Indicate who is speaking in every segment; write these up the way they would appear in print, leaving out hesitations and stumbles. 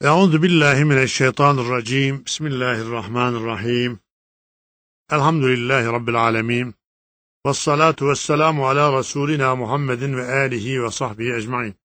Speaker 1: Euzu billahi mineşşeytanirracim. Bismillahirrahmanirrahim. Elhamdülillahi rabbil alamin. Ves salatu vesselamu ala Resulina Muhammedin ve alihi ve sahbihi ecmaîn.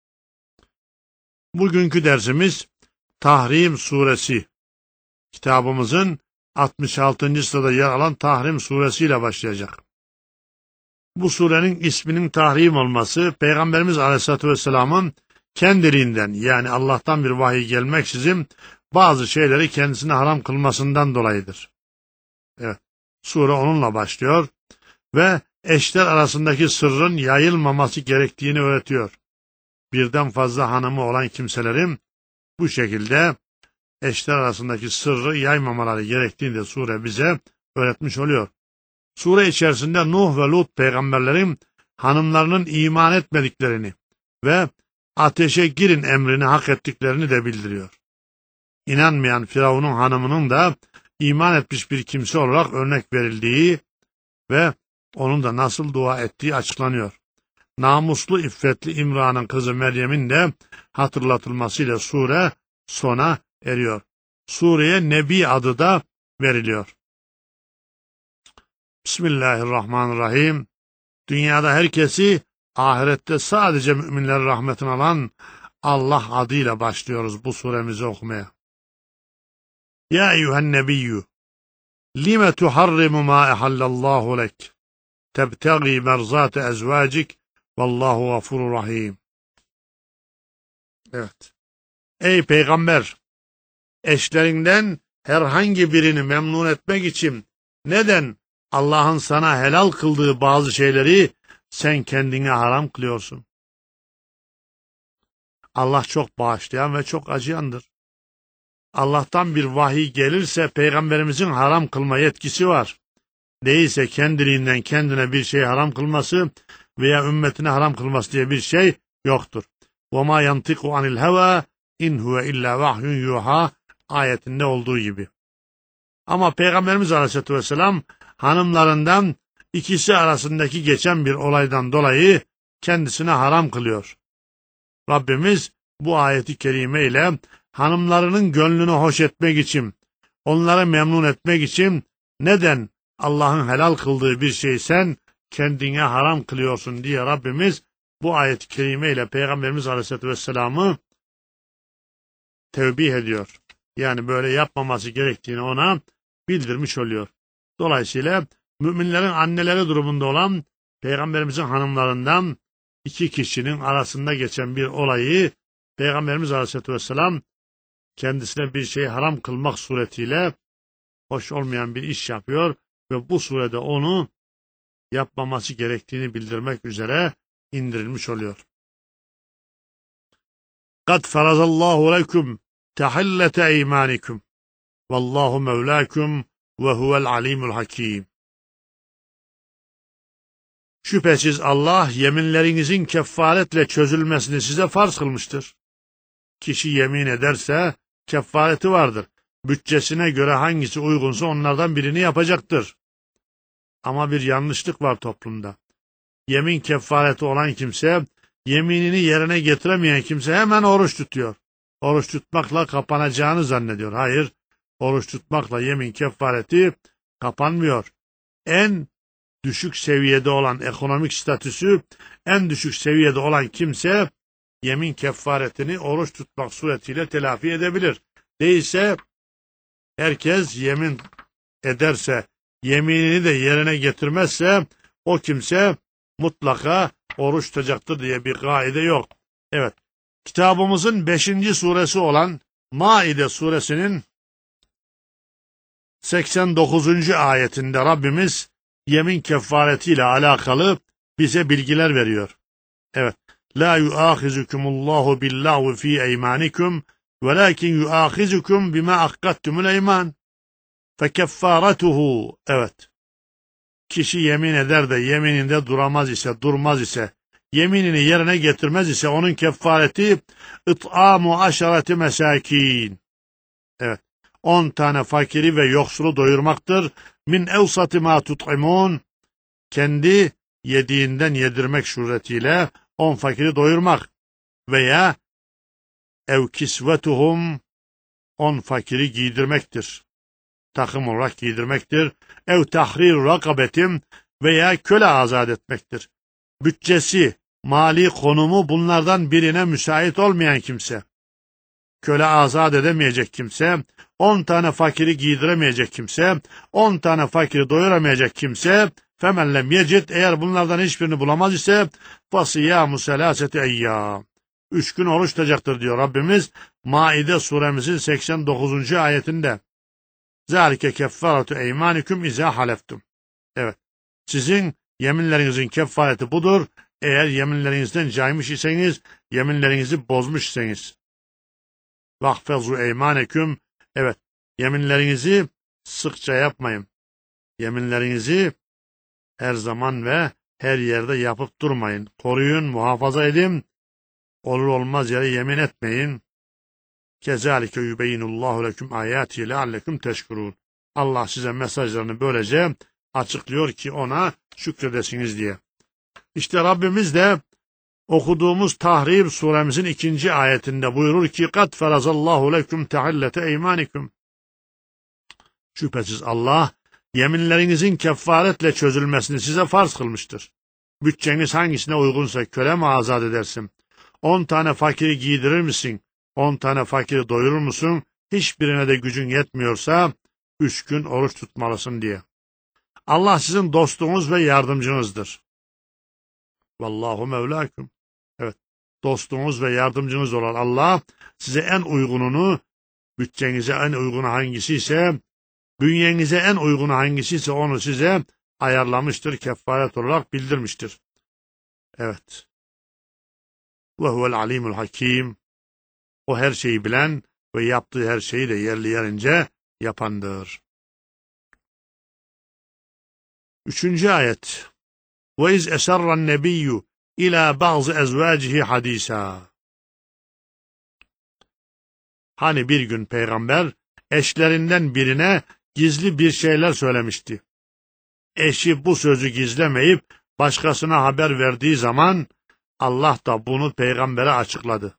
Speaker 1: Bugünkü dersimiz Tahrim suresi. Kitabımızın 66. sırada yer alan Tahrim suresi ile başlayacak. Bu surenin isminin Tahrim olması Peygamberimiz Aleyhisselatü Vesselam'ın kendiliğinden, yani Allah'tan bir vahiy gelmeksizin bazı şeyleri kendisine haram kılmasından dolayıdır. Evet, sure onunla başlıyor ve eşler arasındaki sırrın yayılmaması gerektiğini öğretiyor. Birden fazla hanımı olan kimselerin bu şekilde eşler arasındaki sırrı yaymamaları gerektiğini de sure bize öğretmiş oluyor. Sure içerisinde Nuh ve Lut peygamberlerin hanımlarının iman etmediklerini ve ateşe girin emrini hak ettiklerini de bildiriyor. İnanmayan Firavun'un hanımının da iman etmiş bir kimse olarak örnek verildiği ve onun da nasıl dua ettiği açıklanıyor. Namuslu, iffetli İmran'ın kızı Meryem'in de hatırlatılmasıyla sure sona eriyor. Sureye Nebi adı da veriliyor. Bismillahirrahmanirrahim. Dünyada herkesi, ahirette sadece müminlerin rahmetini alan Allah adıyla başlıyoruz bu suremizi okumaya. Ya eyyühen nebiyyü, lime tuharrimu ma ehallallahu lek, tebtegi merzate ezvacik, vallahu gafurur rahim. Evet. Ey peygamber, eşlerinden herhangi birini memnun etmek için neden Allah'ın sana helal kıldığı bazı şeyleri sen kendine haram kılıyorsun? Allah çok bağışlayan ve çok acıyandır. Allah'tan bir vahiy gelirse peygamberimizin haram kılma yetkisi var. Değilse kendiliğinden kendine bir şey haram kılması veya ümmetine haram kılması diye bir şey yoktur. وَمَا يَنْتِقُ عَنِ الْهَوَى اِنْ هُوَ اِلَّا وَحْيٌ يُوحَى ayetinde olduğu gibi. Ama Peygamberimiz Aleyhisselatü Vesselam hanımlarından ikisi arasındaki geçen bir olaydan dolayı kendisine haram kılıyor. Rabbimiz bu ayeti kerime ile hanımlarının gönlünü hoş etmek için, onları memnun etmek için neden Allah'ın helal kıldığı bir şeyi sen kendine haram kılıyorsun diye Rabbimiz bu ayeti kerime ile Peygamberimiz Aleyhisselatü Vesselam'ı tevbih ediyor. Yani böyle yapmaması gerektiğini ona bildirmiş oluyor. Dolayısıyla müminlerin anneleri durumunda olan Peygamberimizin hanımlarından iki kişinin arasında geçen bir olayı Peygamberimiz Aleyhisselatü Vesselam kendisine bir şey haram kılmak suretiyle hoş olmayan bir iş yapıyor ve bu surede onu yapmaması gerektiğini bildirmek üzere indirilmiş oluyor. قَدْ فَرَزَ اللّٰهُ لَكُمْ تَحِلَّةَ اَيْمَانِكُمْ وَاللّٰهُ مَوْلَاكُمْ وَهُوَ الْعَلِيمُ الْحَكِيمُ. Şüphesiz Allah yeminlerinizin kefaretle çözülmesini size farz kılmıştır. Kişi yemin ederse kefareti vardır. Bütçesine göre hangisi uygunsa onlardan birini yapacaktır. Ama bir yanlışlık var toplumda. Yemin kefareti olan kimse, yeminini yerine getiremeyen kimse hemen oruç tutuyor. Oruç tutmakla kapanacağını zannediyor. Hayır, oruç tutmakla yemin kefareti kapanmıyor. En düşük seviyede olan, ekonomik statüsü en düşük seviyede olan kimse yemin kefaretini oruç tutmak suretiyle telafi edebilir. Değilse herkes yemin ederse, yeminini de yerine getirmezse o kimse mutlaka oruç tutacaktır diye bir kaide yok. Evet, kitabımızın 5. suresi olan Maide suresinin 89. ayetinde Rabbimiz yemin kefaretiyle alakalı bize bilgiler veriyor. Evet. La yuahizukumullahu billahu fi eymanikum velakin yuahizukum bima akkattumul eyman. Fekeffaratuhu. Evet. Kişi yemin eder de yemininde durmaz ise, yeminini yerine getirmez ise onun kefareti it'amu aşareti mesakin. Evet. 10 tane fakiri ve yoksulu doyurmaktır. Min evsati ma tut'imun. Kendi yediğinden yedirmek suretiyle 10 fakiri doyurmak veya ev kisvetuhum 10 fakiri giydirmektir. Takım olarak giydirmektir. Ev tahrir rakabetim veya köle azat etmektir. Bütçesi, mali konumu bunlardan birine müsait olmayan kimse, köle azat edemeyecek kimse, 10 tane fakiri giydiremeyecek kimse, 10 tane fakiri doyuramayacak kimse, femen lem yecid, eğer bunlardan hiçbirini bulamaz ise fasiyâmu selâseti eyyâm. 3 gün oruç tutacaktır diyor Rabbimiz Maide suremizin 89. ayetinde. Zâlike keffâretu eymâniküm izâ haleftum. Evet, sizin yeminlerinizin kefareti budur. Eğer yeminlerinizden caymış iseniz, yeminlerinizi bozmuş iseniz. Vahfezu eymaneküm. Evet, yeminlerinizi sıkça yapmayın. Yeminlerinizi her zaman ve her yerde yapıp durmayın. Koruyun, muhafaza edin. Olur olmaz yere yemin etmeyin. Kezalike yubeyyinullahu leküm ayati leallekum teşkurun. Allah size mesajlarını böylece açıklıyor ki ona şükredesiniz diye. İşte Rabbimiz de okuduğumuz Tahrim suremizin 2. ayetinde buyurur ki kad ferazallahu leküm tehillete eymanikum. Şüphesiz Allah yeminlerinizin kefaretle çözülmesini size farz kılmıştır. Bütçeniz hangisine uygunsa köle mi azat edersin? 10 tane fakiri giydirir misin? 10 tane fakiri doyurur musun? Hiçbirine de gücün yetmiyorsa 3 gün oruç tutmalısın diye. Allah sizin dostunuz ve yardımcınızdır. Vallahu mevlakum. Evet, dostunuz ve yardımcınız olan Allah size en uygununu, bütçenize en uygunu hangisiyse, bünyenize en uygunu hangisiyse onu size ayarlamıştır, kefaret olarak bildirmiştir. Evet. Ve huvel alimul hakim. O her şeyi bilen ve yaptığı her şeyi de yerli yerince yapandır. 3. ayet. Ve iz eserran nebiyyü ila bazı ezvacihi hadisa. Hani bir gün peygamber eşlerinden birine gizli bir şeyler söylemişti. Eşi bu sözü gizlemeyip başkasına haber verdiği zaman Allah da bunu peygambere açıkladı.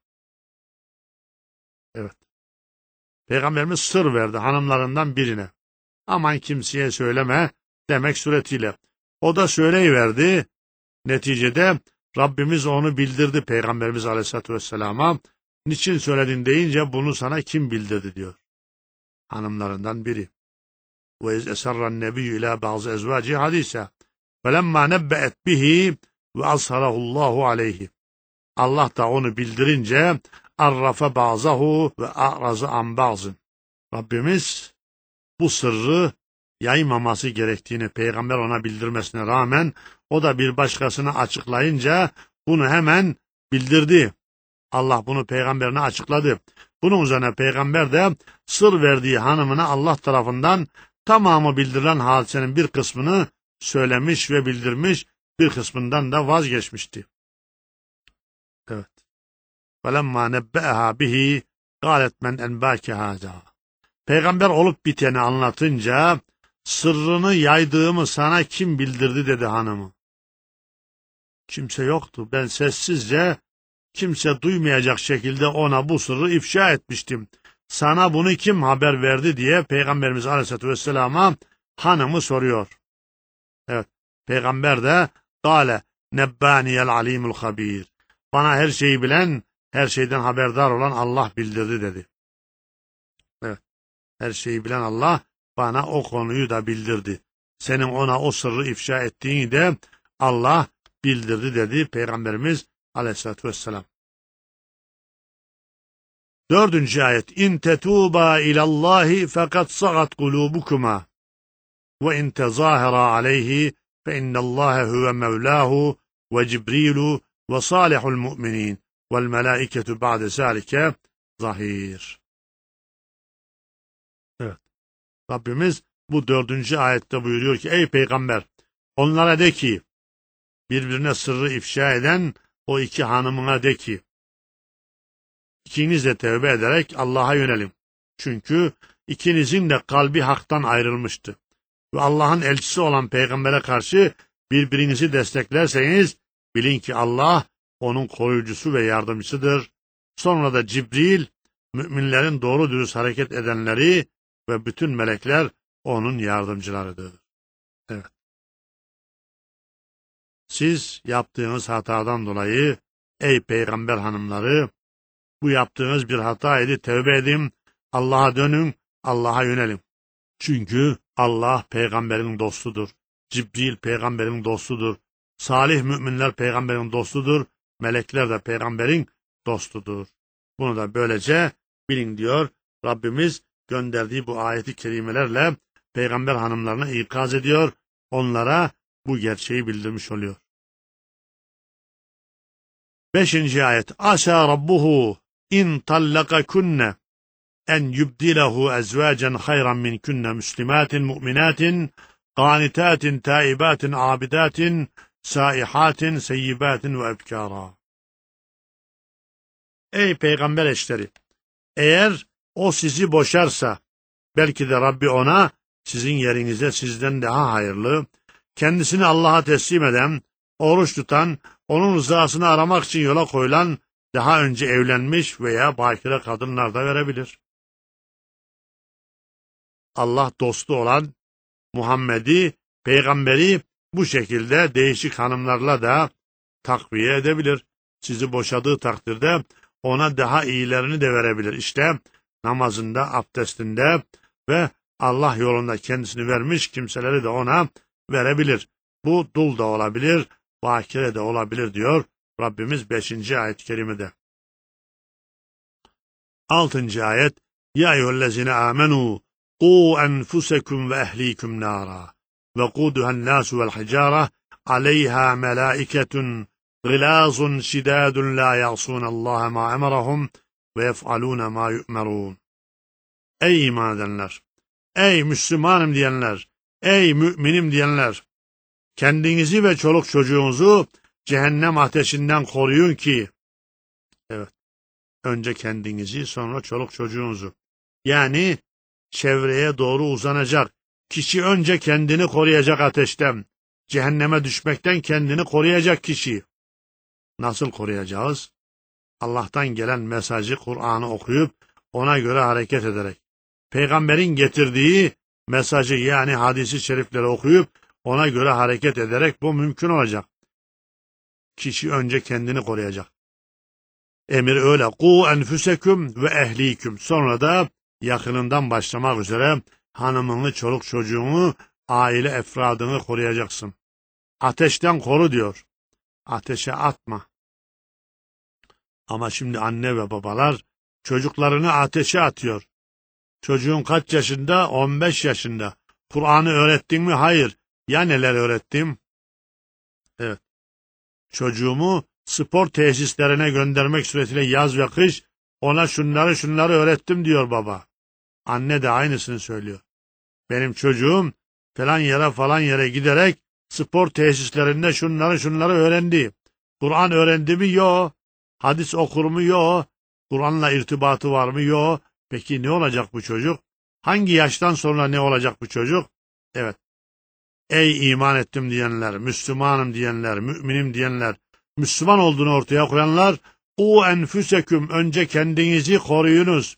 Speaker 1: Evet. Peygamberimiz sır verdi hanımlarından birine. Aman kimseye söyleme demek suretiyle. O da söyleyiverdi. Neticede Rabbimiz onu bildirdi Peygamberimiz Aleyhisselatü Vesselam'a. Niçin söyledin deyince bunu sana kim bildirdi diyor. Hanımlarından biri. Ve iz eserran nebiyyü ila bazı ezvaci hadise. Felemma nebbe'et bihi ve azharahullahu aleyhi. Allah da onu bildirince arrafe bazahu ve a'razı an bazın. Rabbimiz bu sırrı yaymaması gerektiğini peygamber ona bildirmesine rağmen o da bir başkasına açıklayınca bunu hemen bildirdi. Allah bunu peygamberine açıkladı. Bunun üzerine peygamber de sır verdiği hanımına Allah tarafından tamamı bildirilen hadisenin bir kısmını söylemiş ve bildirmiş, bir kısmından da vazgeçmişti. Evet. وَلَمَّا نَبَّأَهَا بِهِ قَالَتْ مَنْ اَنْبَاكِ هَذَا. Peygamber olup biteni anlatınca sırrını yaydığımı sana kim bildirdi dedi hanımı. Kimse yoktu. Ben sessizce kimse duymayacak şekilde ona bu sırrı ifşa etmiştim. Sana bunu kim haber verdi diye Peygamberimiz Aleyhisselatü Vesselam'a hanımı soruyor. Evet. Peygamber de قَالَ نَبَّانِيَ الْعَلِيمُ الْخَب۪يرُ. Bana her şeyi bilen, her şeyden haberdar olan Allah bildirdi dedi. Evet. Her şeyi bilen Allah bana o konuyu da bildirdi. Senin ona o sırrı ifşa ettiğini de Allah bildirdi dedi Peygamberimiz Aleyhisselatü Vesselam. 4. ayet. İn tetûbâ ilallâhi fekad sagat kulûbukuma ve in tezâhera aleyhi fe innallâhe huve mevlâhu ve cibrilu ve salihul mu'minin vel melâiketu ba'de zâlike zahîr. Evet. Rabbimiz bu 4. ayette buyuruyor ki ey peygamber onlara de ki birbirine sırrı ifşa eden o iki hanımına de ki İkiniz de tevbe ederek Allah'a yönelin. Çünkü ikinizin de kalbi haktan ayrılmıştı. Ve Allah'ın elçisi olan peygambere karşı birbirinizi desteklerseniz bilin ki Allah onun koruyucusu ve yardımcısıdır. sonra da Cibril, müminlerin doğru dürüst hareket edenleri ve bütün melekler onun yardımcılarıdır. Evet. Siz yaptığınız hatadan dolayı ey peygamber hanımları, bu yaptığınız bir hataydı, tevbe edin, Allah'a dönün, Allah'a yönelin. Çünkü Allah peygamberin dostudur. Cibril peygamberin dostudur. Salih müminler peygamberin dostudur. Melekler de peygamberin dostudur. Bunu da böylece bilin diyor. Rabbimiz gönderdiği bu ayeti kerimelerle peygamber hanımlarına ikaz ediyor. Onlara bu gerçeği bildirmiş oluyor. 5. ayet. Asa rabbuhu in tallakakunne en yubdilehu ezvacen hayran minkunne müslimatin mu'minatin qanitatin taibatin abidatin saihatin seyyibatin ve ebkara. Ey peygamber eşleri! Eğer o sizi boşarsa, belki de Rabbi ona sizin yerinize sizden daha hayırlı, kendisini Allah'a teslim eden, oruç tutan, onun rızasını aramak için yola koyulan, daha önce evlenmiş veya bakire kadınlar da verebilir. Allah dostu olan Muhammed'i, peygamberi bu şekilde değişik hanımlarla da takviye edebilir. Sizi boşadığı takdirde ona daha iyilerini de verebilir. İşte namazında, abdestinde ve Allah yolunda kendisini vermiş kimseleri de ona verebilir. Bu dul da olabilir, bakire de olabilir diyor Rabbimiz 5. ayet-i kerimede. 6. ayet. Ya eyyühellezine amenu qu enfusekum ve ehlikum nara ve quduhan nasu vel hicare aleyha melaiketun gılazun şidadun la ya'sunallaha ma emarahum ve yef'aluna ma yu'merun. Ey iman edenler! Ey Müslümanım diyenler! Ey müminim diyenler! Kendinizi ve çoluk çocuğunuzu cehennem ateşinden koruyun ki, evet, önce kendinizi sonra çoluk çocuğunuzu, yani çevreye doğru uzanacak, kişi önce kendini koruyacak ateşten, cehenneme düşmekten kendini koruyacak kişi. Nasıl koruyacağız? Allah'tan gelen mesajı, Kur'an'ı okuyup ona göre hareket ederek, peygamberin getirdiği mesajı yani hadisi şerifleri okuyup ona göre hareket ederek bu mümkün olacak. Kişi önce kendini koruyacak. Emir öyle. Ku enfuseküm ve ehliküm. Sonra da yakınından başlamak üzere hanımını, çoluk çocuğunu, aile efradını koruyacaksın. Ateşten koru diyor. Ateşe atma. Ama şimdi anne ve babalar çocuklarını ateşe atıyor. Çocuğun kaç yaşında? 15 yaşında. Kur'an'ı öğrettin mi? Hayır. Ya neler öğrettim? Evet. Çocuğumu spor tesislerine göndermek suretiyle yaz ve kış ona şunları öğrettim diyor baba. Anne de aynısını söylüyor. Benim çocuğum falan yere giderek spor tesislerinde şunları öğrendi. Kur'an öğrendi mi? Yok. Hadis okur mu? Yok. Kur'an'la irtibatı var mı? Yok. Peki ne olacak bu çocuk? Hangi yaştan sonra ne olacak bu çocuk? Evet. Ey iman ettim diyenler, Müslümanım diyenler, müminim diyenler, Müslüman olduğunu ortaya koyanlar, "U enfüseküm, önce kendinizi koruyunuz.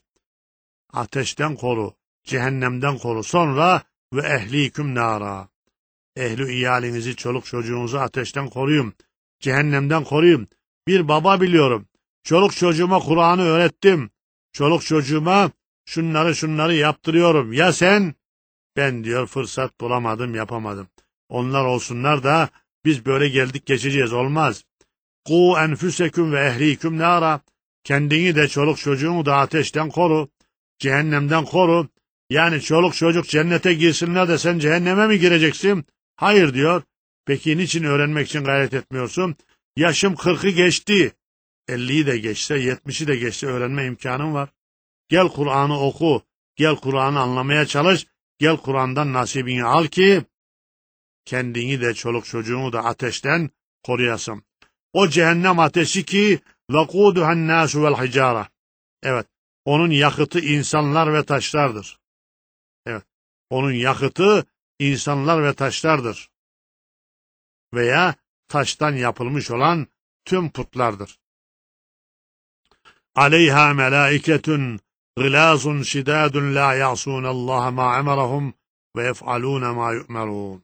Speaker 1: Ateşten koru, cehennemden koru. Sonra ve ehliküm nara. Ehli iyalinizi, çoluk çocuğunuzu ateşten koruyun, cehennemden koruyun. Bir baba biliyorum. Çoluk çocuğuma Kur'an'ı öğrettim. Çoluk çocuğuma şunları yaptırıyorum. Ya sen? Ben diyor fırsat bulamadım, yapamadım. Onlar olsunlar da biz böyle geldik geçeceğiz. Olmaz. Ku enfüseküm ve ehliküm nara. Kendini de çoluk çocuğunu da ateşten koru. Cehennemden koru. Yani çoluk çocuk cennete girsinler de sen cehenneme mi gireceksin? Hayır diyor. Peki niçin öğrenmek için gayret etmiyorsun? Yaşım 40'ı geçti. 50'yi de geçse, 70'i de geçse öğrenme imkanım var. Gel Kur'an'ı oku. Gel Kur'an'ı anlamaya çalış. Gel Kur'an'dan nasibini al ki kendini de çoluk çocuğunu da ateşten koruyasın. O cehennem ateşi ki وَقُودُهَا النَّاسُ وَالْحِجَارَةِ. Evet, onun yakıtı insanlar ve taşlardır. Evet, onun yakıtı insanlar ve taşlardır. Veya taştan yapılmış olan tüm putlardır. aleyha melaiketun gılazun şidadun la ya'sunallaha ma emarahum ve yef'alûne ma yu'merûn.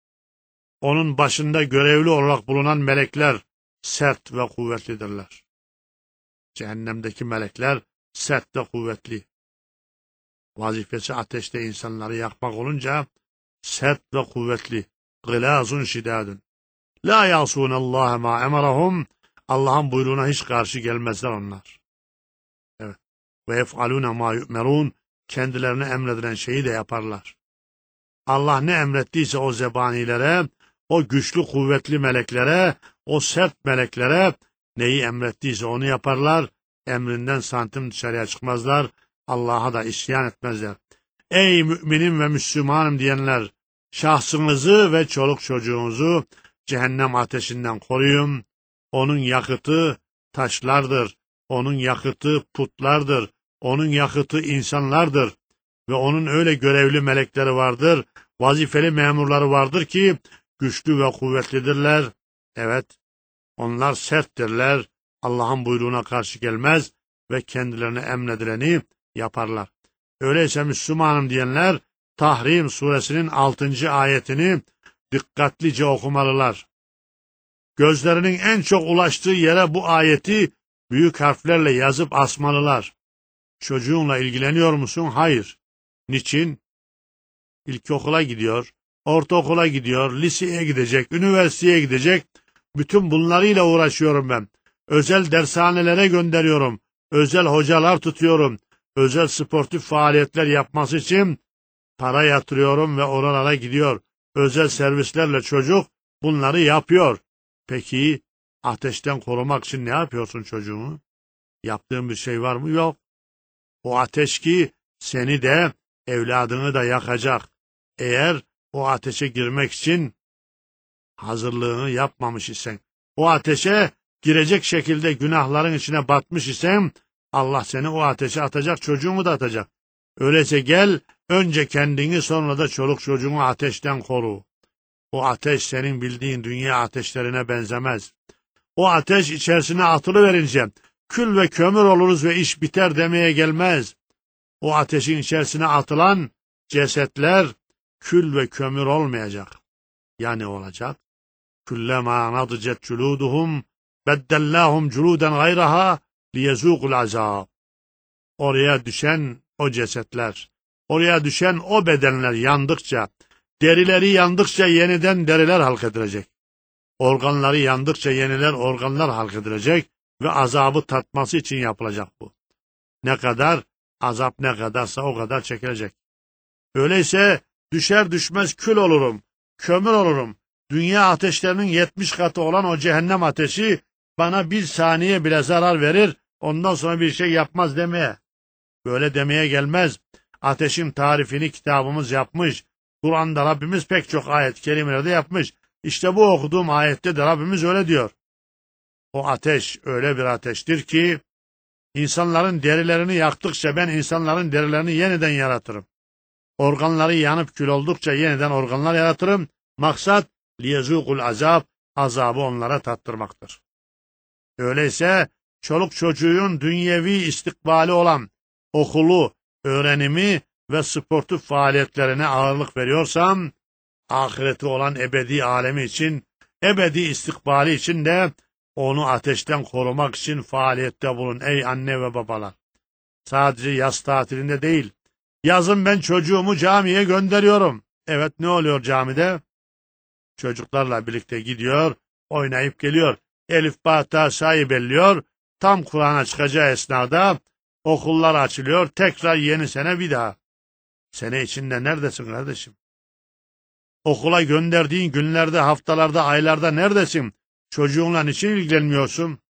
Speaker 1: Onun başında görevli olarak bulunan melekler sert ve kuvvetlidirler. Cehennemdeki melekler sert ve kuvvetli. Vazifesi ateşte insanları yakmak olunca sert ve kuvvetli. Gılazun şidadun. La ya'sunallaha ma emarahum. Allah'ın buyruğuna hiç karşı gelmezler onlar. Evet. Ve yef'alûne ma yu'merûn. Kendilerine emredilen şeyi de yaparlar. Allah ne emrettiyse o zebanilere, o güçlü kuvvetli meleklere, o sert meleklere neyi emrettiyse onu yaparlar. Emrinden santim dışarıya çıkmazlar. Allah'a da isyan etmezler. Ey müminim ve Müslümanım diyenler, şahsınızı ve çoluk çocuğunuzu cehennem ateşinden koruyun. Onun yakıtı taşlardır. Onun yakıtı putlardır. Onun yakıtı insanlardır. Ve onun öyle görevli melekleri vardır, vazifeli memurları vardır ki güçlü ve kuvvetlidirler. Evet, onlar serttirler, Allah'ın buyruğuna karşı gelmez ve kendilerine emredileni yaparlar. Öyleyse Müslümanım diyenler, Tahrim suresinin 6. ayetini dikkatlice okumalılar. Gözlerinin en çok ulaştığı yere bu ayeti büyük harflerle yazıp asmalılar. Çocuğunla ilgileniyor musun? Hayır. Niçin? İlkokula gidiyor, ortaokula gidiyor, liseye gidecek, üniversiteye gidecek. Bütün bunlarıyla uğraşıyorum ben. Özel dershanelere gönderiyorum. Özel hocalar tutuyorum. Özel sportif faaliyetler yapması için para yatırıyorum ve oralara gidiyor. Özel servislerle çocuk bunları yapıyor. Peki ateşten korumak için ne yapıyorsun çocuğunu? Yaptığın bir şey var mı? Yok. O ateş ki seni de evladını da yakacak. Eğer o ateşe girmek için hazırlığını yapmamış isen, o ateşe girecek şekilde günahların içine batmış isen, Allah seni o ateşe atacak, çocuğunu da atacak. Öyleyse gel, önce kendini sonra da çoluk çocuğunu ateşten koru. O ateş senin bildiğin dünya ateşlerine benzemez. O ateş içerisine atılıverince kül ve kömür oluruz ve iş biter demeye gelmez. O ateşin içerisine atılan cesetler kül ve kömür olmayacak. Ya ne olacak? Kullama nadicet culuduhum beddellahum culuden gayraha liyezûkul azab. Oraya düşen o cesetler, oraya düşen o bedenler yandıkça, derileri yandıkça yeniden deriler halkedilecek. Organları yandıkça yeniler organlar halkedilecek ve azabı tatması için yapılacak bu. Ne kadar? Azap ne kadarsa o kadar çekilecek. Öyleyse düşer düşmez kül olurum, kömür olurum. Dünya ateşlerinin 70 katı olan o cehennem ateşi bana bir saniye bile zarar verir, ondan sonra bir şey yapmaz demeye. Böyle demeye gelmez. Ateşin tarifini kitabımız yapmış. Kur'an'da Rabbimiz pek çok ayet-i kerimelerde yapmış. İşte bu okuduğum ayette de Rabbimiz öyle diyor. O ateş öyle bir ateştir ki, İnsanların derilerini yaktıkça ben insanların derilerini yeniden yaratırım. Organları yanıp kül oldukça yeniden organlar yaratırım. Maksat liyezûkul azab, azabı onlara tattırmaktır. Öyleyse çoluk çocuğun dünyevi istikbali olan okulu, öğrenimi ve sportif faaliyetlerine ağırlık veriyorsam, ahireti olan ebedi alemi için, ebedi istikbali için de onu ateşten korumak için faaliyette bulun ey anne ve babalar. Sadece yaz tatilinde değil. Yazın ben çocuğumu camiye gönderiyorum. Evet, ne oluyor camide? Çocuklarla birlikte gidiyor, oynayıp geliyor. Elif, ba, ta, sayı belliyor. Tam Kur'an'a çıkacağı esnada okullar açılıyor. Tekrar yeni sene bir daha. Sene içinde neredesin kardeşim? Okula gönderdiğin günlerde, haftalarda, aylarda neredesin? Çocuğunla niçin ilgilenmiyorsun?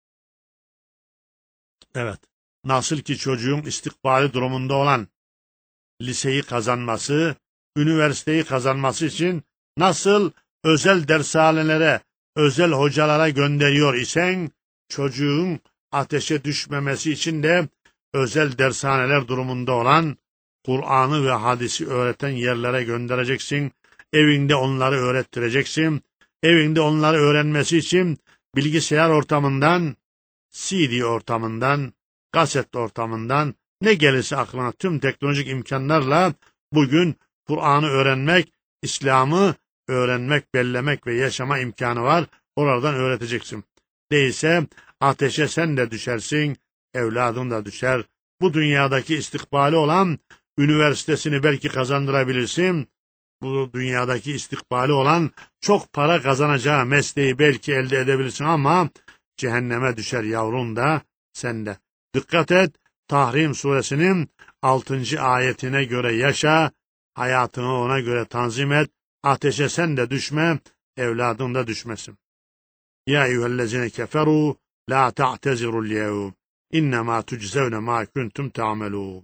Speaker 1: Evet, nasıl ki çocuğun istikbali durumunda olan liseyi kazanması, üniversiteyi kazanması için nasıl özel dershanelere, özel hocalara gönderiyor isen, çocuğun ateşe düşmemesi için de özel dershaneler durumunda olan Kur'an'ı ve hadisi öğreten yerlere göndereceksin. Evinde onları öğrettireceksin. Evinde onları öğrenmesi için bilgisayar ortamından, CD ortamından, kaset ortamından ne gelirse aklına tüm teknolojik imkanlarla bugün Kur'an'ı öğrenmek, İslam'ı öğrenmek, bellemek ve yaşama imkanı var. Oradan öğreteceksin. Değilse ateşe sen de düşersin, evladın da düşer. Bu dünyadaki istikbali olan üniversitesini belki kazandırabilirsin. Bu dünyadaki istikbali olan çok para kazanacağı mesleği belki elde edebilirsin ama cehenneme düşer yavrun da sen de. Dikkat et, Tahrim suresinin 6. ayetine göre yaşa, hayatını ona göre tanzim et, ateşe sen de düşme, evladın da düşmesin. Ya eyyühellezine keferu, la ta'tezirul yevm, innemâ tüczevne mâ kuntum ta'melûn.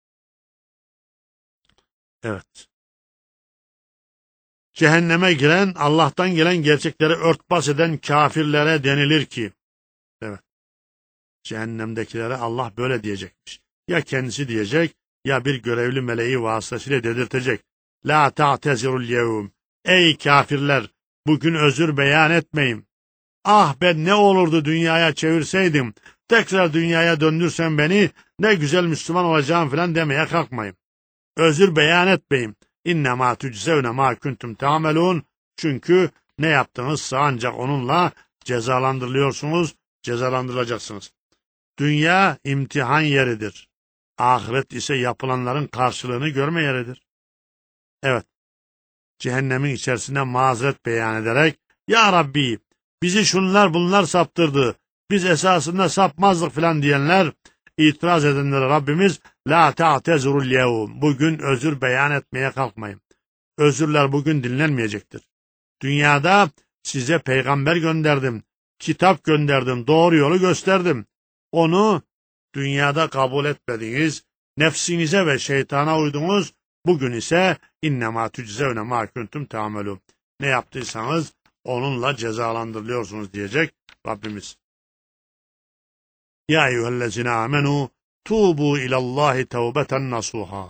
Speaker 1: Evet. Cehenneme giren, Allah'tan gelen gerçekleri örtbas eden kafirlere denilir ki, evet, cehennemdekilere Allah böyle diyecekmiş. Ya kendisi diyecek, ya bir görevli meleği vasıtasıyla dedirtecek. La ta'tezirul yevm. Ey kafirler, bugün özür beyan etmeyin. Ah ben ne olurdu dünyaya çevirseydim, tekrar dünyaya döndürsen beni, ne güzel Müslüman olacağım falan demeye kalkmayın. Özür beyan etmeyin. İnnemâ tüczevne mâ kuntum ta'melûn. Çünkü ne yaptığınızsa ancak onunla cezalandırılıyorsunuz, cezalandırılacaksınız. Dünya imtihan yeridir. Ahiret ise yapılanların karşılığını görme yeridir. Evet, cehennemin içerisinde mazeret beyan ederek, Ya Rabbi, bizi şunlar bunlar saptırdı, biz esasında sapmazdık filan diyenler, itiraz edenlere Rabbimiz, La ta'tezurul yevm, bugün özür beyan etmeye kalkmayın. Özürler bugün dinlenmeyecektir. Dünyada size peygamber gönderdim, kitap gönderdim, doğru yolu gösterdim. Onu dünyada kabul etmediniz, nefsinize ve şeytana uydunuz, bugün ise innemâ tüczevne mâ kuntum ta'melûn. Ne yaptıysanız onunla cezalandırılıyorsunuz diyecek Rabbimiz. Ya eyyühellezine amenû tuğbu ilallahi tevbeten nasuha.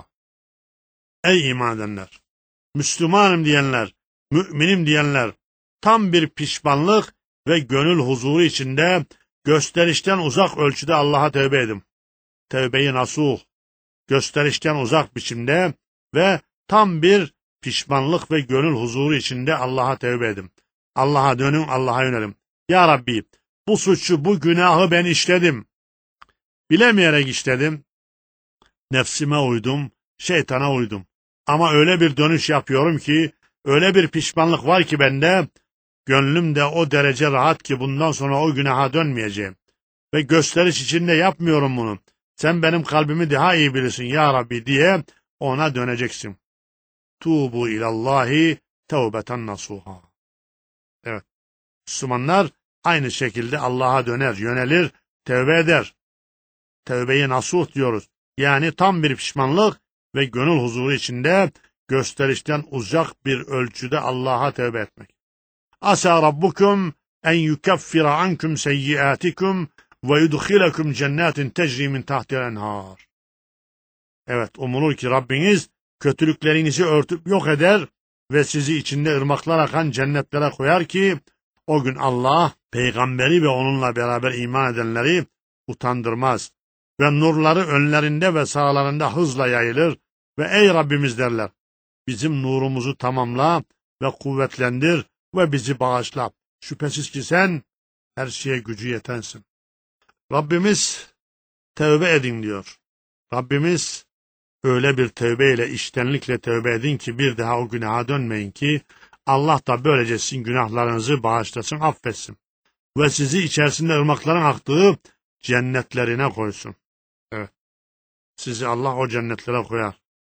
Speaker 1: Ey iman edenler, Müslümanım diyenler, müminim diyenler, tam bir pişmanlık ve gönül huzuru içinde gösterişten uzak ölçüde Allah'a tövbe edin. Tevbe-i nasuh, gösterişten uzak biçimde ve tam bir pişmanlık ve gönül huzuru içinde Allah'a tevbe edin. Allah'a dönün, Allah'a yönelim. Ya Rabbi, bu suçu, bu günahı ben işledim. Bilemeyerek işledim. Nefsime uydum, şeytana uydum. Ama öyle bir dönüş yapıyorum ki, öyle bir pişmanlık var ki bende, gönlüm de o derece rahat ki bundan sonra o günaha dönmeyeceğim. Ve gösteriş içinde yapmıyorum bunu. Sen benim kalbimi daha iyi bilirsin ya Rabbi diye ona döneceksin. Tuğbu ilallahi tevbeten nasuha. Evet. Müslümanlar aynı şekilde Allah'a döner, yönelir, tevbe eder. Tevbe-i nasuh diyoruz. Yani tam bir pişmanlık ve gönül huzuru içinde gösterişten uzak bir ölçüde Allah'a tevbe etmek. Asa rabbukum en yukeffira ankum seyyiatikum ve yudkhilakum cennetin tecri min tahtiha enhar. Evet, umulur ki Rabbiniz kötülüklerinizi örtüp yok eder ve sizi içinde ırmaklar akan cennetlere koyar ki o gün Allah peygamberi ve onunla beraber iman edenleri utandırmaz ve nurları önlerinde ve sağlarında hızla yayılır ve ey Rabbimiz derler, bizim nurumuzu tamamla ve kuvvetlendir ve bizi bağışla. Şüphesiz ki sen her şeye gücü yetensin. Rabbimiz tövbe edin diyor. Rabbimiz öyle bir tövbeyle, içtenlikle tövbe edin ki bir daha o günaha dönmeyin ki Allah da böylece sizin günahlarınızı bağışlasın, affetsin. Ve sizi içerisinde ırmakların aktığı cennetlerine koysun. Evet. Sizi Allah o cennetlere koyar.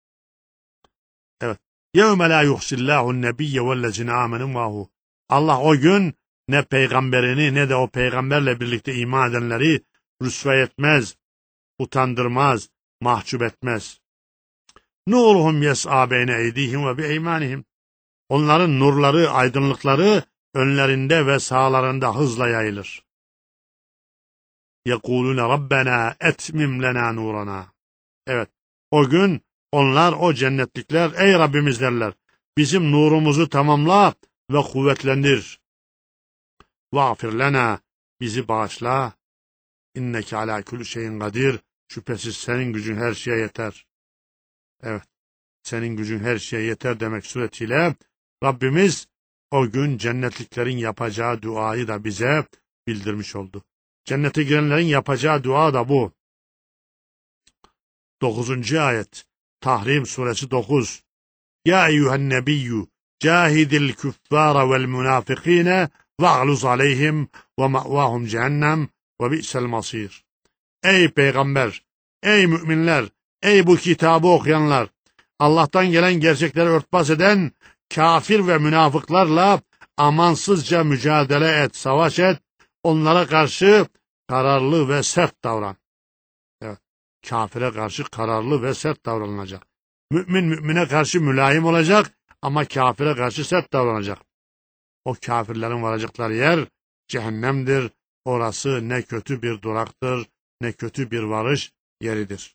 Speaker 1: Evet. يَوْمَ لَا يُحْسِ اللّٰهُ النَّبِيَّ وَالَّذِينَ آمَنُوا مَعَهُ. Allah o gün ne peygamberini ne de o peygamberle birlikte iman edenleri rüsvay etmez, utandırmaz, mahcup etmez. Nuruhum yes'a beyne eydihim ve bieymanihim. Onların nurları, aydınlıkları önlerinde ve sağlarında hızla yayılır. Yekulune Rabbena etmim lena nurana. Evet, o gün onlar, o cennetlikler, ey Rabbimiz derler, bizim nurumuzu tamamla ve kuvvetlendir. Vağfir lena, bizi bağışla. İnneke alâ kulli şeyin kadir. Şüphesiz senin gücün her şeye yeter. Evet, senin gücün her şeye yeter demek suretiyle Rabbimiz o gün cennetliklerin yapacağı duayı da bize bildirmiş oldu. Cennete girenlerin yapacağı dua da bu. 9. ayet. Tahrim suresi 9. Ya eyyühen nebiyyü cahidil küffâre vel münâfikîne ve'luz aleyhim ve ma'vâhum cehennem ve bi'sel masîr. Ey peygamber, ey müminler, ey bu kitabı okuyanlar, Allah'tan gelen gerçekleri örtbas eden kafir ve münafıklarla amansızca mücadele et, savaş et, onlara karşı kararlı ve sert davran. Evet, kafire karşı kararlı ve sert davranılacak. Mümin mümine karşı mülayim olacak ama kafire karşı sert davranacak. O kafirlerin varacakları yer cehennemdir. Orası ne kötü bir duraktır, ne kötü bir varış yeridir.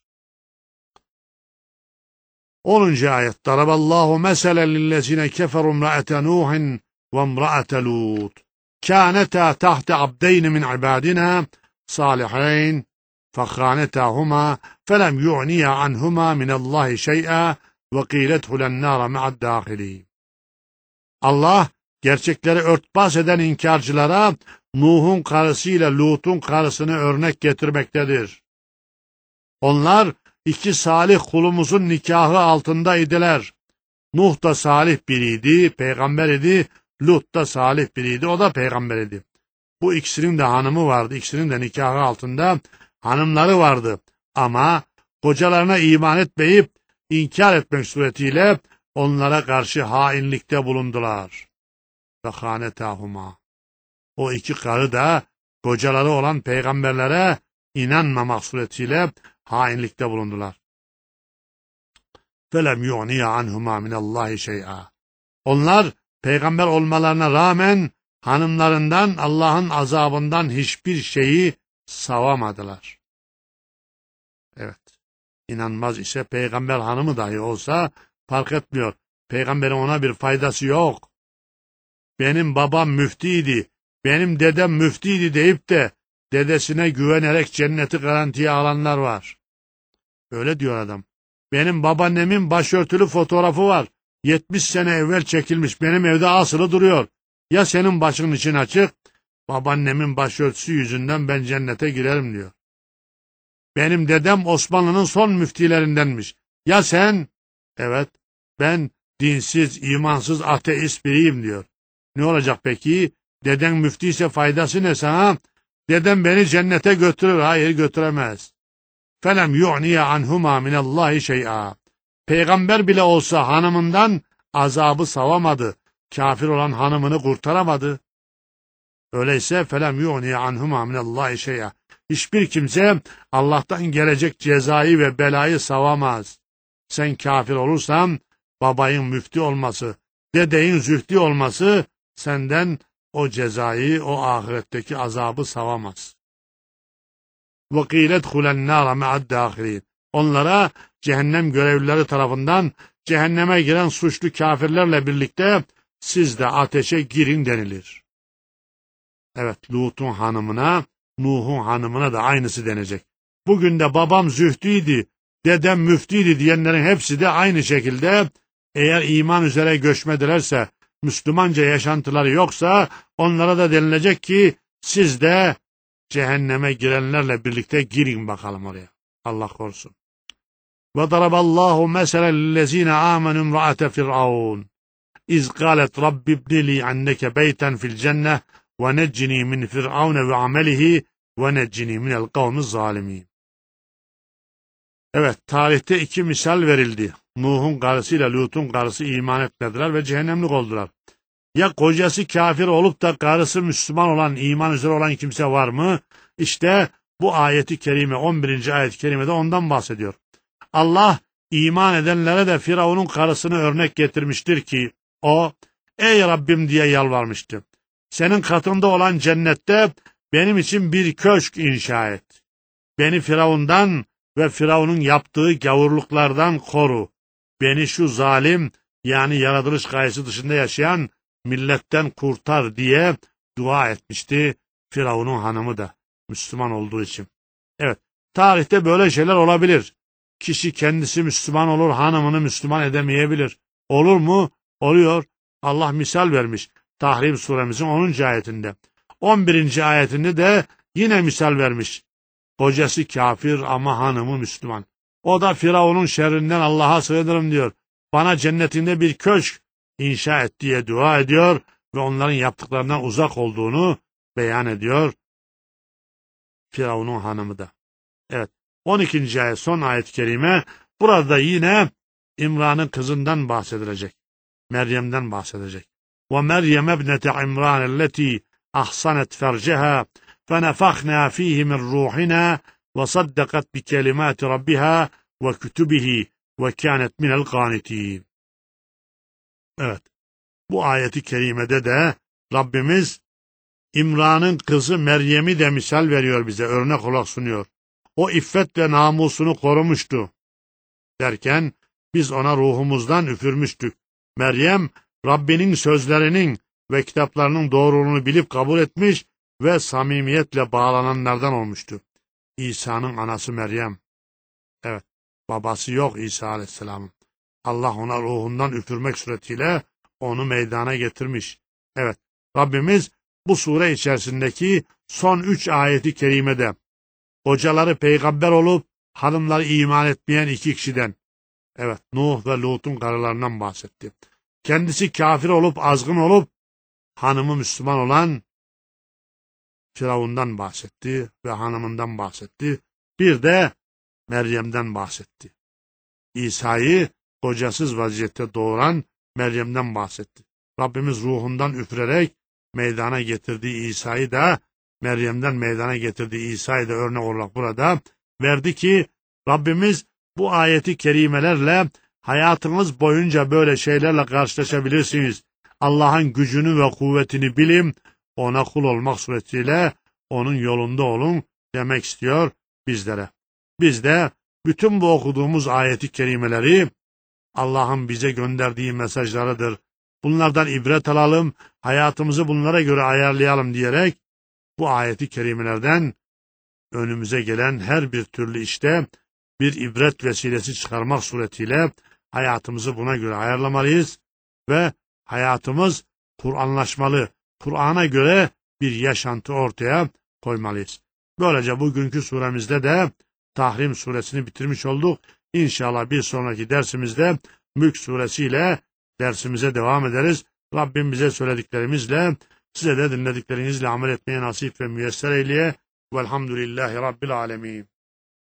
Speaker 1: 10. ayet. Daraballahu meselen lillezine keferu imra'ate Nuhin ve imra'ate Lut. Kânetâ tahte abdeyn min ibadina salihayn فخانتاهما فلم يغنيا عنهما من الله شيئا وقيل ادخلا النار مع الداخلين. Allah gerçekleri örtbas eden inkarcılara Nuh'un karısıyla Lut'un karısını örnek getirmektedir. Onlar iki salih kulumuzun nikahı altında idiler. Nuh da salih biriydi, peygamber idi. Lut da salih biriydi, o da peygamber idi. Bu ikisinin de hanımı vardı, ikisinin de nikahı altında hanımları vardı. Ama kocalarına iman etmeyip inkar etmek suretiyle onlara karşı hainlikte bulundular. Ve hânetâhumâ. O iki karı da kocaları olan peygamberlere inanmamak suretiyle hainlikte bulundular. فَلَمْ يُغْنِيَ عَنْهُمَا مِنَ اللّٰهِ شَيْئًا. Onlar peygamber olmalarına rağmen hanımlarından Allah'ın azabından hiçbir şeyi savamadılar. Evet, inanmaz ise peygamber hanımı dahi olsa fark etmiyor. Peygamberin ona bir faydası yok. Benim babam müftiydi, benim dedem müftiydi deyip de dedesine güvenerek cenneti garantiye alanlar var. Öyle diyor adam. Benim babaannemin başörtülü fotoğrafı var. 70 sene evvel çekilmiş, benim evde asılı duruyor. Ya senin başın için açık, babaannemin başörtüsü yüzünden ben cennete girerim diyor. Benim dedem Osmanlı'nın son müftilerindenmiş. Ya sen? Evet, ben dinsiz, imansız, ateist biriyim diyor. Ne olacak peki? Deden müftiyse faydası ne sana? Dedem beni cennete götürür. Hayır, götüremez. فَلَمْ يُعْنِيَ عَنْهُمَا مِنَ اللّٰهِ شَيْئًا. Peygamber bile olsa hanımından azabı savamadı. Kafir olan hanımını kurtaramadı. Öyleyse فَلَمْ يُعْنِيَ عَنْهُمَا مِنَ اللّٰهِ شَيْئًا. Hiçbir kimse Allah'tan gelecek cezayı ve belayı savamaz. Sen kafir olursan babayın müftü olması, dedeyin zühdi olması senden o cezayı, o ahiretteki azabı savamaz. وَقِيلَ ادْخُلَ النَّارَ مَعَ الدَّاخِلِينَ. Onlara cehennem görevlileri tarafından cehenneme giren suçlu kafirlerle birlikte siz de ateşe girin denilir. Evet, Lut'un hanımına, Nuh'un hanımına da aynısı denecek. Bugün de babam zühdüydü, dedem müftiydi diyenlerin hepsi de aynı şekilde eğer iman üzere göçmedilerse, Müslümanca yaşantıları yoksa onlara da denilecek ki siz de cehenneme girenlerle birlikte girin bakalım oraya. Allah korusun. Ve daraballahu meselen lillezine amenu imra'ate Firavun. İz galet Rabbi ibnili anneke beyten fil cenneh ve neccini min Firavun ve amelihi ve neccini minel kavmi zalimin. Evet, tarihte iki misal verildi. Nuh'un karısıyla Lut'un karısı iman etmediler ve cehennemlik oldular. Ya kocası kafir olup da karısı Müslüman olan, iman üzere olan kimse var mı? İşte bu ayeti kerime, 11. ayet-i kerimede ondan bahsediyor. Allah iman edenlere de Firavun'un karısını örnek getirmiştir ki o, ey Rabbim diye yalvarmıştı. Senin katında olan cennette benim için bir köşk inşa et. Beni Firavun'dan ve Firavun'un yaptığı gavurluklardan koru. Beni şu zalim, yani yaratılış gayesi dışında yaşayan milletten kurtar diye dua etmişti Firavun'un hanımı da Müslüman olduğu için. Evet, tarihte böyle şeyler olabilir. Kişi kendisi Müslüman olur, hanımını Müslüman edemeyebilir. Olur mu? Oluyor. Allah misal vermiş. Tahrim suremizin 10. ayetinde. 11. ayetinde de yine misal vermiş. Kocası kafir ama hanımı Müslüman. O da Firavun'un şerrinden Allah'a sığınırım diyor. Bana cennetinde bir köşk inşa et diye dua ediyor ve onların yaptıklarından uzak olduğunu beyan ediyor. Firavun'un hanımı da. Evet. 12. ayet, son ayet-i kerime. Burada yine İmran'ın kızından bahsedilecek. Meryem'den bahsedecek. وَمَرْيَمَ ابْنَةَ عِمْرَانَ الَّتِي أَحْصَنَتْ فَرْجَهَا فَنَفَخْنَا فِيهِ مِنْ رُوحِنَا وَصَدَّقَتْ بِكَلِمَاتِ رَبِّهَا وَكُتُبِهِ وَكَانَتْ مِنَ الْقَانِتِينَ. Evet. Bu ayeti kerimede de Rabbimiz İmran'ın kızı Meryem'i de misal veriyor bize, örnek olarak sunuyor. O iffet ve namusunu korumuştu derken biz ona ruhumuzdan üfürmüştük. Meryem Rabbinin sözlerinin ve kitaplarının doğruluğunu bilip kabul etmiş ve samimiyetle bağlananlardan olmuştu. İsa'nın anası Meryem. Evet, babası yok İsa Aleyhisselam'ın. Allah ona ruhundan üfürmek suretiyle onu meydana getirmiş. Evet, Rabbimiz bu sure içerisindeki son 3 ayeti kerimede kocaları peygamber olup hanımları iman etmeyen 2 kişiden, evet, Nuh ve Lut'un karılarından bahsetti. Kendisi kafir olup azgın olup hanımı Müslüman olan Firavun'dan bahsetti ve hanımından bahsetti. Bir de Meryem'den bahsetti. İsa'yı kocasız vaziyette doğuran Meryem'den bahsetti. Rabbimiz ruhundan üfürerek meydana getirdiği İsa'yı da, Meryem'den meydana getirdiği İsa'yı da örnek olarak burada verdi ki Rabbimiz bu ayeti kerimelerle hayatınız boyunca böyle şeylerle karşılaşabilirsiniz. Allah'ın gücünü ve kuvvetini bilin, ona kul olmak suretiyle onun yolunda olun demek istiyor bizlere. Biz de bütün bu okuduğumuz ayeti kerimeleri Allah'ın bize gönderdiği mesajlarıdır. Bunlardan ibret alalım, hayatımızı bunlara göre ayarlayalım diyerek bu ayeti kerimelerden önümüze gelen her bir türlü işte bir ibret vesilesi çıkarmak suretiyle hayatımızı buna göre ayarlamalıyız ve hayatımız Kur'anlaşmalı, Kur'an'a göre bir yaşantı ortaya koymalıyız. Böylece bugünkü suremizde de Tahrim suresini bitirmiş olduk. İnşallah bir sonraki dersimizde Mülk suresiyle dersimize devam ederiz. Rabbim bize söylediklerimizle, size de dinlediklerinizle amel etmeye nasip ve müyesser eyleye. Velhamdülillahi Rabbil alemin.